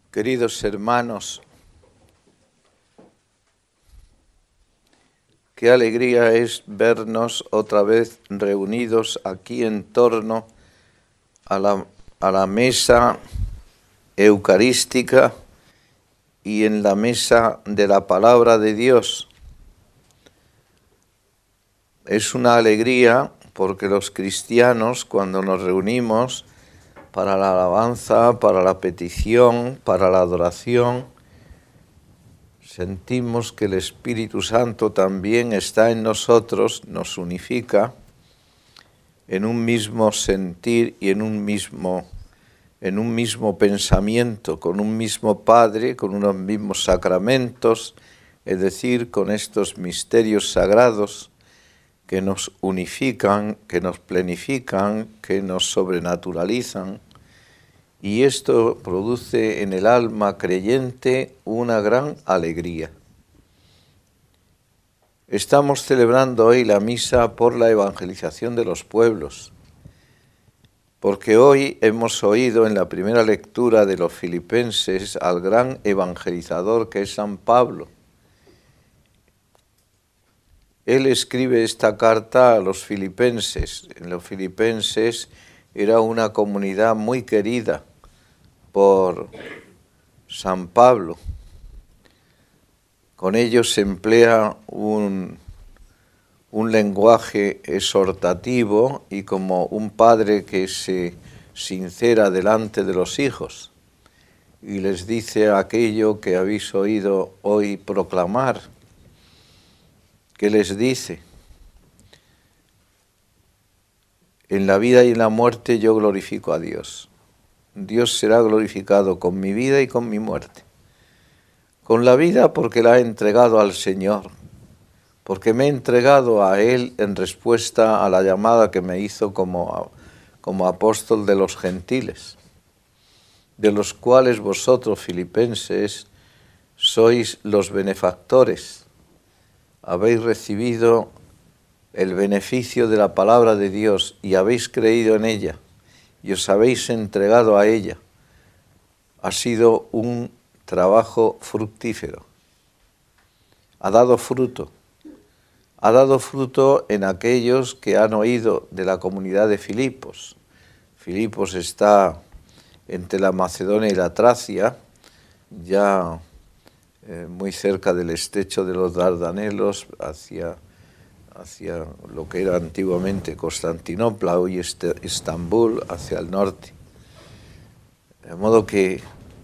Queridos hermanos, qué alegría es vernos otra vez reunidos aquí en torno a la mesa eucarística y en la mesa de la palabra de Dios. Es una alegría porque los cristianos, cuando nos reunimos para la alabanza, para la petición, para la adoración, sentimos que el Espíritu Santo también está en nosotros, nos unifica en un mismo sentir y en un mismo pensamiento, con un mismo Padre, con unos mismos sacramentos, es decir, con estos misterios sagrados que nos unifican, que nos plenifican, que nos sobrenaturalizan, y esto produce en el alma creyente una gran alegría. Estamos celebrando hoy la misa por la evangelización de los pueblos, porque hoy hemos oído en la primera lectura de los Filipenses al gran evangelizador que es San Pablo. Él escribe esta carta a los filipenses. En los filipenses era una comunidad muy querida por San Pablo. Con ellos se emplea un lenguaje exhortativo y como un padre que se sincera delante de los hijos y les dice aquello que habéis oído hoy proclamar. ¿Qué les dice? En la vida y en la muerte yo glorifico a Dios. Dios será glorificado con mi vida y con mi muerte. Con la vida porque la he entregado al Señor, porque me he entregado a Él en respuesta a la llamada que me hizo como apóstol de los gentiles, de los cuales vosotros, filipenses, sois los benefactores. Habéis recibido el beneficio de la palabra de Dios y habéis creído en ella y os habéis entregado a ella. Ha sido un trabajo fructífero. Ha dado fruto. Ha dado fruto en aquellos que han oído de la comunidad de Filipos. Filipos está entre la Macedonia y la Tracia, ya muy cerca del estrecho de los Dardanelos, hacia lo que era antiguamente Constantinopla, hoy Estambul, hacia el norte. De modo que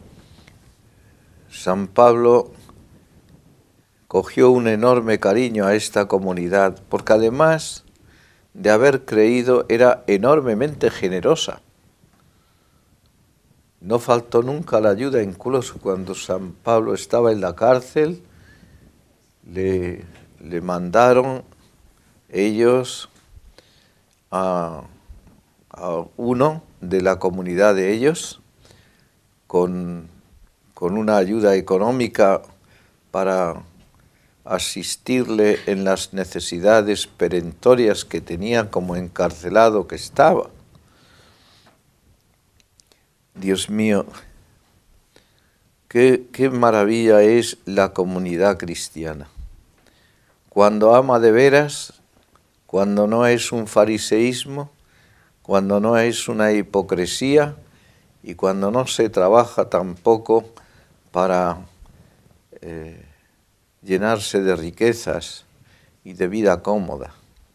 San Pablo cogió un enorme cariño a esta comunidad, porque además de haber creído era enormemente generosa. No faltó nunca la ayuda, incluso cuando San Pablo estaba en la cárcel, le mandaron ellos a uno de la comunidad de ellos con una ayuda económica para asistirle en las necesidades perentorias que tenía como encarcelado que estaba. Dios mío, qué maravilla es la comunidad cristiana. Cuando ama de veras, cuando no es un fariseísmo, cuando no es una hipocresía y cuando no se trabaja tampoco para llenarse de riquezas y de vida cómoda.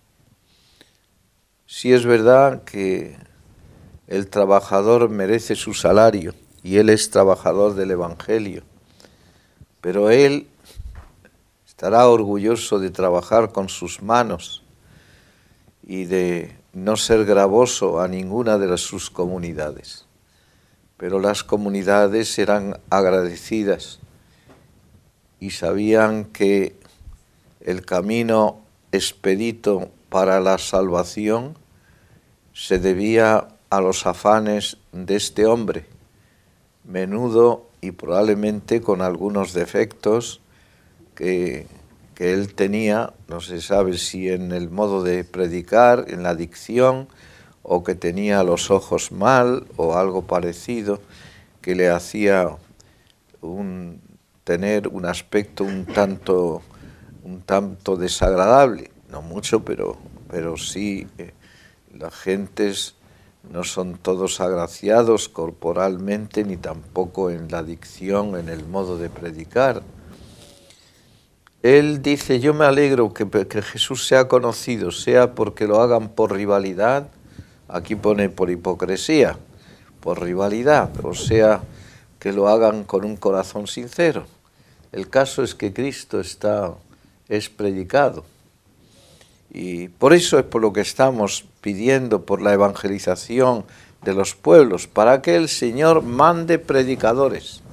Sí es verdad que el trabajador merece su salario y él es trabajador del Evangelio, pero él estará orgulloso de trabajar con sus manos y de no ser gravoso a ninguna de sus comunidades. Pero las comunidades eran agradecidas y sabían que el camino expedito para la salvación se debía a los afanes de este hombre, menudo y probablemente con algunos defectos que él tenía, no se sabe si en el modo de predicar, en la dicción, o que tenía los ojos mal o algo parecido que le hacía tener un aspecto un tanto desagradable, no mucho, pero sí, las gentes no son todos agraciados corporalmente, ni tampoco en la dicción, en el modo de predicar. Él dice, yo me alegro que Jesús sea conocido, sea porque lo hagan por rivalidad, aquí pone por hipocresía, por rivalidad, o sea, que lo hagan con un corazón sincero. El caso es que Cristo es predicado. Y por eso es por lo que estamos pidiendo por la evangelización de los pueblos, para que el Señor mande predicadores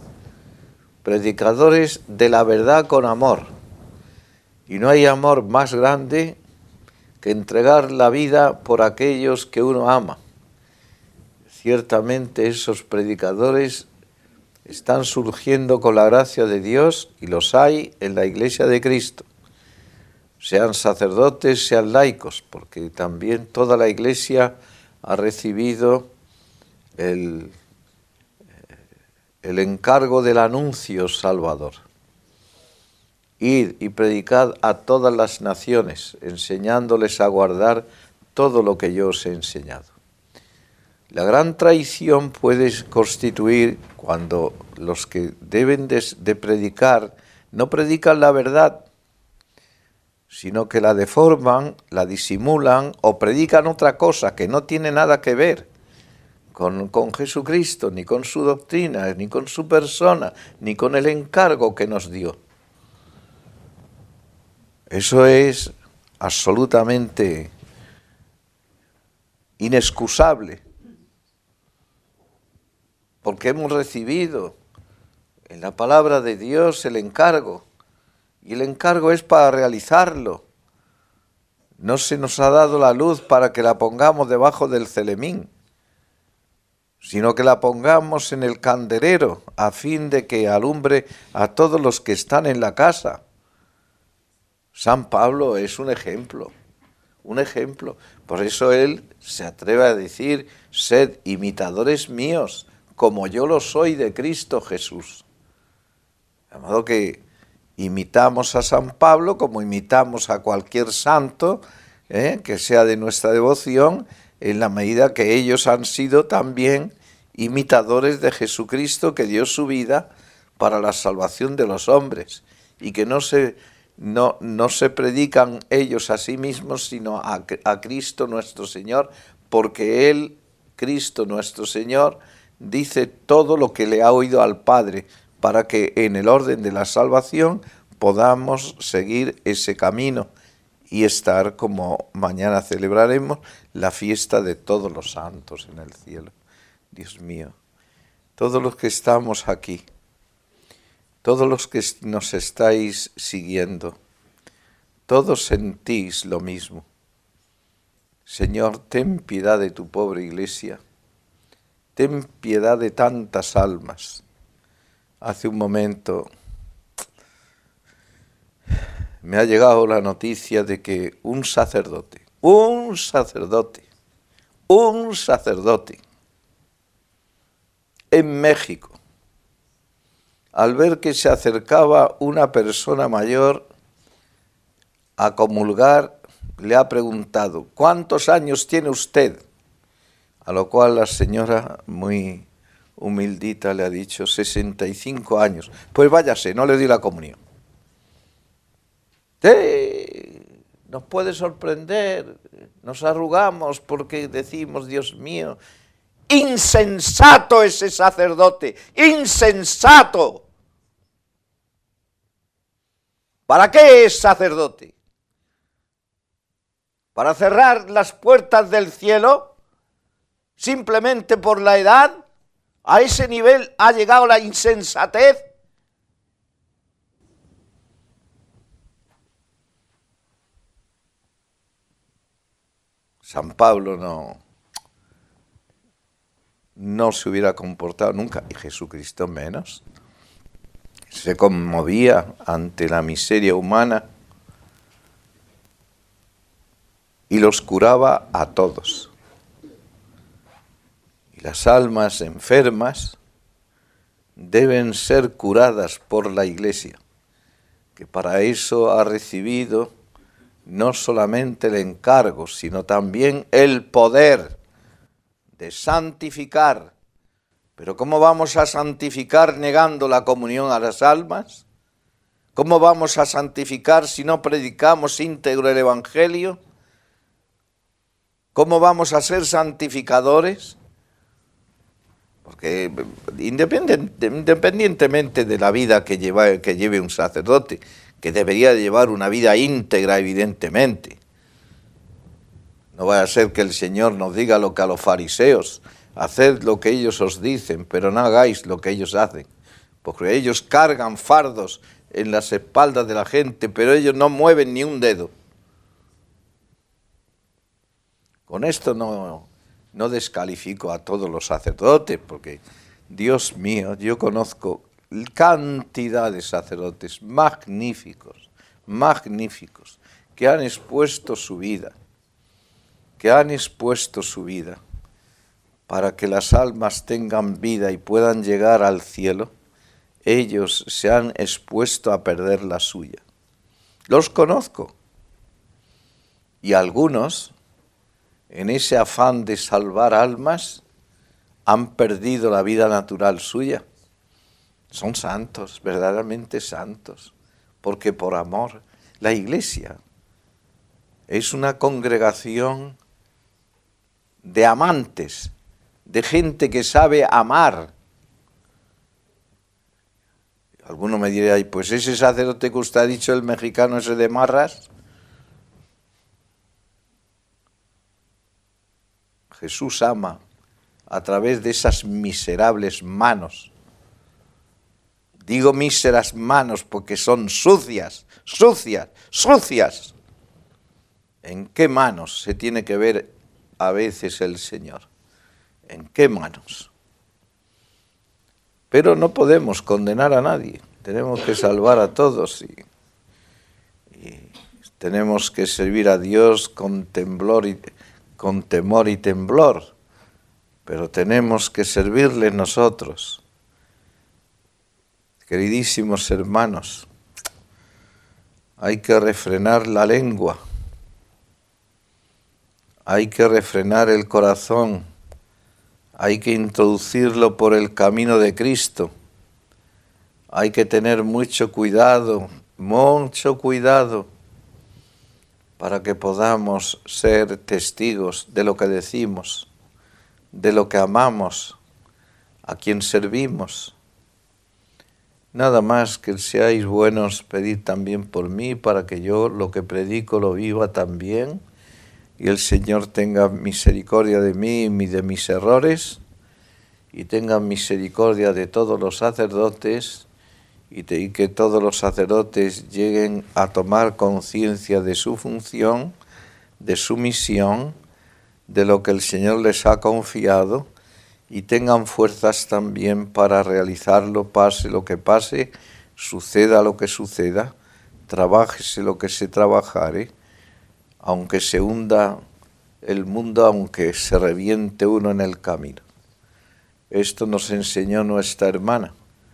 de la verdad con amor. Y no hay amor más grande que entregar la vida por aquellos que uno ama. Ciertamente esos predicadores están surgiendo con la gracia de Dios y los hay en la Iglesia de Cristo. Sean sacerdotes, sean laicos, porque también toda la Iglesia ha recibido el encargo del anuncio salvador. Id y predicad a todas las naciones, enseñándoles a guardar todo lo que yo os he enseñado. La gran traición puede constituir cuando los que deben de predicar no predican la verdad, sino que la deforman, la disimulan o predican otra cosa que no tiene nada que ver con Jesucristo, ni con su doctrina, ni con su persona, ni con el encargo que nos dio. Eso es absolutamente inexcusable, porque hemos recibido en la palabra de Dios el encargo, y el encargo es para realizarlo. No se nos ha dado la luz para que la pongamos debajo del celemín, sino que la pongamos en el candelero, a fin de que alumbre a todos los que están en la casa. San Pablo es un ejemplo. Por eso él se atreve a decir, sed imitadores míos, como yo lo soy de Cristo Jesús. De modo que imitamos a San Pablo como imitamos a cualquier santo que sea de nuestra devoción, en la medida que ellos han sido también imitadores de Jesucristo, que dio su vida para la salvación de los hombres, y que no se predican ellos a sí mismos, sino a Cristo nuestro Señor, porque Él, Cristo nuestro Señor, dice todo lo que le ha oído al Padre, para que en el orden de la salvación podamos seguir ese camino y estar, como mañana celebraremos, la fiesta de todos los santos en el cielo. Dios mío, todos los que estamos aquí, todos los que nos estáis siguiendo, todos sentís lo mismo. Señor, ten piedad de tu pobre iglesia, ten piedad de tantas almas. Hace un momento me ha llegado la noticia de que un sacerdote, en México, al ver que se acercaba una persona mayor a comulgar, le ha preguntado, ¿cuántos años tiene usted? A lo cual la señora, muy humildita, le ha dicho 65 años. Pues váyase, no le doy la comunión. Nos puede sorprender, nos arrugamos porque decimos, Dios mío, insensato ese sacerdote, insensato. ¿Para qué es sacerdote? ¿Para cerrar las puertas del cielo simplemente por la edad? ¿A ese nivel ha llegado la insensatez? San Pablo no se hubiera comportado nunca, y Jesucristo menos. Se conmovía ante la miseria humana y los curaba a todos. Y las almas enfermas deben ser curadas por la Iglesia, que para eso ha recibido no solamente el encargo, sino también el poder de santificar. Pero ¿cómo vamos a santificar negando la comunión a las almas? ¿Cómo vamos a santificar si no predicamos íntegro el Evangelio? ¿Cómo vamos a ser santificadores? Porque independientemente de la vida que lleve un sacerdote, que debería llevar una vida íntegra, evidentemente. No vaya a ser que el Señor nos diga lo que a los fariseos: haced lo que ellos os dicen, pero no hagáis lo que ellos hacen. Porque ellos cargan fardos en las espaldas de la gente, pero ellos no mueven ni un dedo. Con esto no descalifico a todos los sacerdotes, porque, Dios mío, yo conozco cantidad de sacerdotes magníficos, que han expuesto su vida, para que las almas tengan vida y puedan llegar al cielo. Ellos se han expuesto a perder la suya. Los conozco. Y algunos, en ese afán de salvar almas, han perdido la vida natural suya. Son santos, verdaderamente santos, porque por amor. La Iglesia es una congregación de amantes, de gente que sabe amar. Alguno me dirá: pues ese sacerdote que usted ha dicho, el mexicano ese de Marras. Jesús ama a través de esas miserables manos. Digo míseras manos porque son sucias. ¿En qué manos se tiene que ver a veces el Señor? ¿En qué manos? Pero no podemos condenar a nadie. Tenemos que salvar a todos y tenemos que servir a Dios con temor y temblor. Pero tenemos que servirle nosotros. Queridísimos hermanos, hay que refrenar la lengua, hay que refrenar el corazón, hay que introducirlo por el camino de Cristo, hay que tener mucho cuidado, para que podamos ser testigos de lo que decimos, de lo que amamos, a quien servimos. Nada más que seáis buenos, pedid también por mí, para que yo lo que predico lo viva también, y el Señor tenga misericordia de mí y de mis errores, y tenga misericordia de todos los sacerdotes, y que todos los sacerdotes lleguen a tomar conciencia de su función, de su misión, de lo que el Señor les ha confiado, y tengan fuerzas también para realizarlo, pase lo que pase, suceda lo que suceda, trabájese lo que se trabajare, aunque se hunda el mundo, aunque se reviente uno en el camino. Esto nos enseñó nuestra hermana,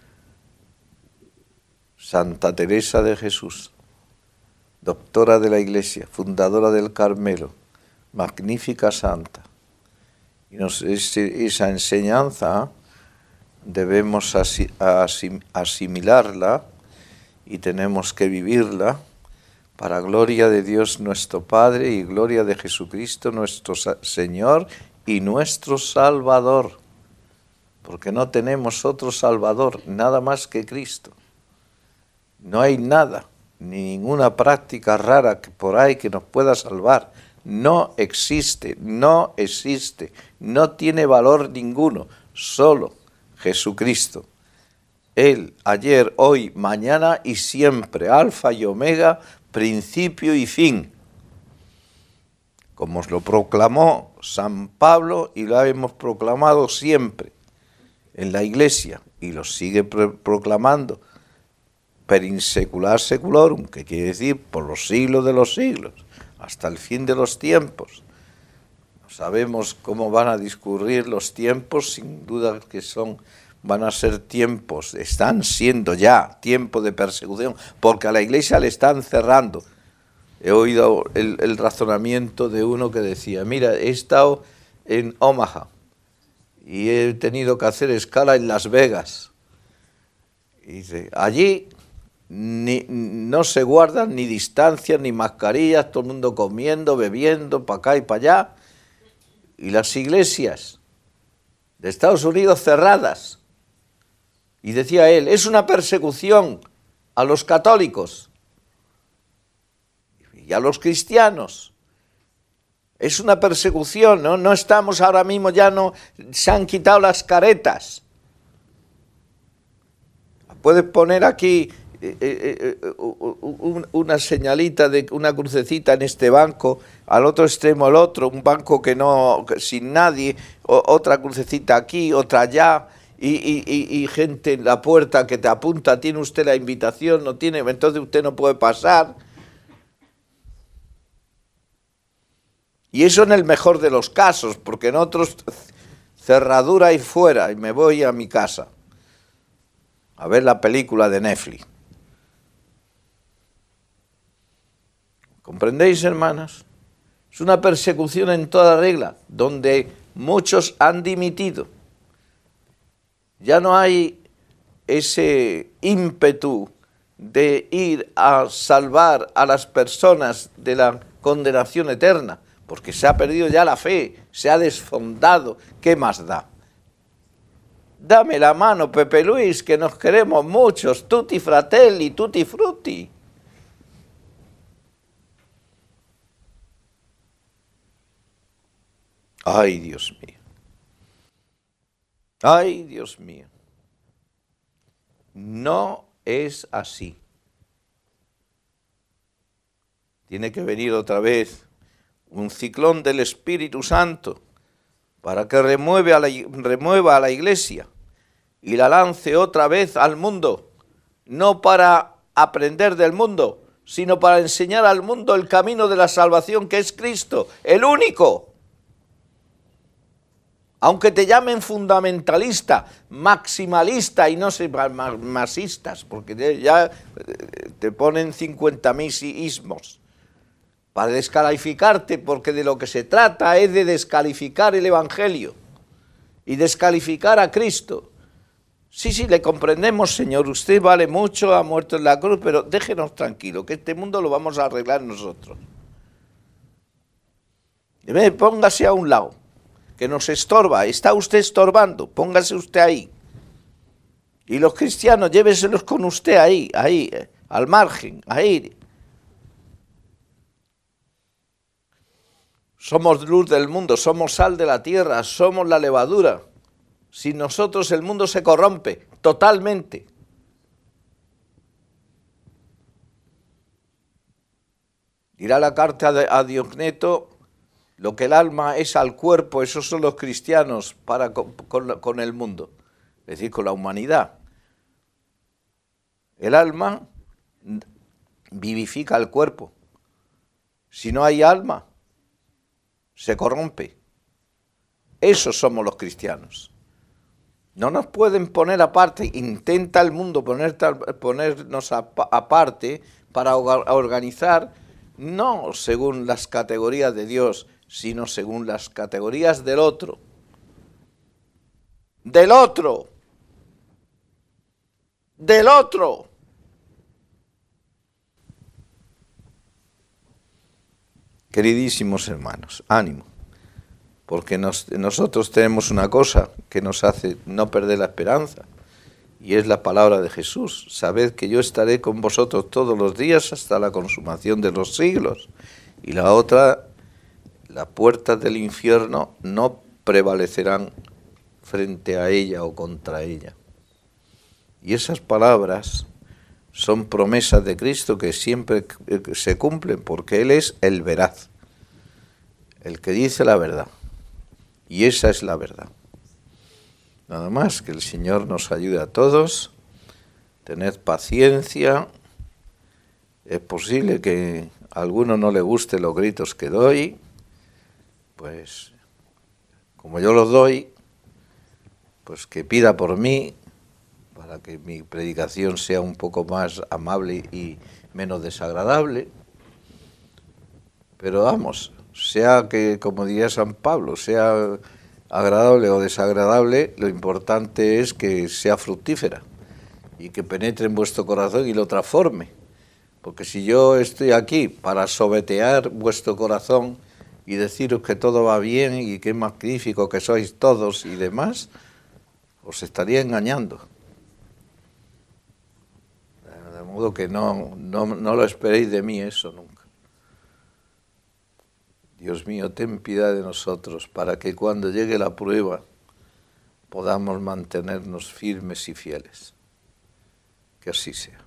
Santa Teresa de Jesús, doctora de la Iglesia, fundadora del Carmelo, magnífica santa. Y esa enseñanza debemos asimilarla y tenemos que vivirla para gloria de Dios nuestro Padre y gloria de Jesucristo nuestro Señor y nuestro Salvador. Porque no tenemos otro Salvador, nada más que Cristo. No hay nada, ni ninguna práctica rara que por ahí que nos pueda salvar. No existe, no tiene valor ninguno, solo Jesucristo. Él, ayer, hoy, mañana y siempre, alfa y omega, principio y fin. Como os lo proclamó San Pablo y lo hemos proclamado siempre en la Iglesia y lo sigue proclamando per in secula seculorum, que quiere decir por los siglos de los siglos, hasta el fin de los tiempos. No sabemos cómo van a discurrir los tiempos, sin duda que son van a ser tiempos, están siendo ya tiempos de persecución, porque a la iglesia le están cerrando. He oído el razonamiento de uno que decía, mira, he estado en Omaha y he tenido que hacer escala en Las Vegas. Y dice, allí no se guardan ni distancias ni mascarillas, todo el mundo comiendo, bebiendo, para acá y para allá. Y las iglesias de Estados Unidos cerradas. Y decía él, es una persecución a los católicos y a los cristianos. Es una persecución, ¿no? No estamos ahora mismo, ya no se han quitado las caretas. Puedes poner aquí una señalita de una crucecita en este banco, al otro extremo el otro, un banco que no, sin nadie, otra crucecita aquí, otra allá, y gente en la puerta que te apunta, tiene usted la invitación, no tiene, entonces usted no puede pasar. Y eso en el mejor de los casos, porque en otros cerradura y fuera, y me voy a mi casa a ver la película de Netflix. ¿Comprendéis, hermanas? Es una persecución en toda regla, donde muchos han dimitido. Ya no hay ese ímpetu de ir a salvar a las personas de la condenación eterna, porque se ha perdido ya la fe, se ha desfondado. ¿Qué más da? Dame la mano, Pepe Luis, que nos queremos muchos, tutti fratelli, tutti frutti. Ay, Dios mío. Ay, Dios mío. No es así. Tiene que venir otra vez un ciclón del Espíritu Santo para que remueva a la iglesia y la lance otra vez al mundo, no para aprender del mundo, sino para enseñar al mundo el camino de la salvación, que es Cristo, el único. Aunque te llamen fundamentalista, maximalista y no sé, masistas, porque ya te ponen 50.000 ismos para descalificarte, porque de lo que se trata es de descalificar el Evangelio y descalificar a Cristo. Sí, le comprendemos, Señor, usted vale mucho, ha muerto en la cruz, pero déjenos tranquilos, que este mundo lo vamos a arreglar nosotros. Póngase a un lado, que nos estorba, está usted estorbando, póngase usted ahí. Y los cristianos, lléveselos con usted ahí, al margen, ahí. Somos luz del mundo, somos sal de la tierra, somos la levadura. Sin nosotros el mundo se corrompe totalmente. Dirá la carta a Diogneto, lo que el alma es al cuerpo, esos son los cristianos con el mundo, es decir, con la humanidad. El alma vivifica el cuerpo. Si no hay alma, se corrompe. Esos somos los cristianos. No nos pueden poner aparte, intenta el mundo ponernos aparte para organizar, no según las categorías de Dios, sino según las categorías del otro. ¡Del otro! ¡Del otro! Queridísimos hermanos, ánimo. Porque nosotros tenemos una cosa que nos hace no perder la esperanza, y es la palabra de Jesús. Sabed que yo estaré con vosotros todos los días hasta la consumación de los siglos. Y la otra, las puertas del infierno no prevalecerán frente a ella o contra ella. Y esas palabras son promesas de Cristo que siempre se cumplen, porque Él es el veraz, el que dice la verdad. Y esa es la verdad. Nada más, que el Señor nos ayude a todos. Tened paciencia. Es posible que a alguno no le guste los gritos que doy. Pues, como yo los doy, pues que pida por mí, para que mi predicación sea un poco más amable y menos desagradable. Pero vamos, sea que, como diría San Pablo, sea agradable o desagradable, lo importante es que sea fructífera y que penetre en vuestro corazón y lo transforme. Porque si yo estoy aquí para sobetear vuestro corazón y deciros que todo va bien y qué magnífico que sois todos y demás, os estaría engañando. De modo que no lo esperéis de mí eso nunca. Dios mío, ten piedad de nosotros para que cuando llegue la prueba podamos mantenernos firmes y fieles. Que así sea.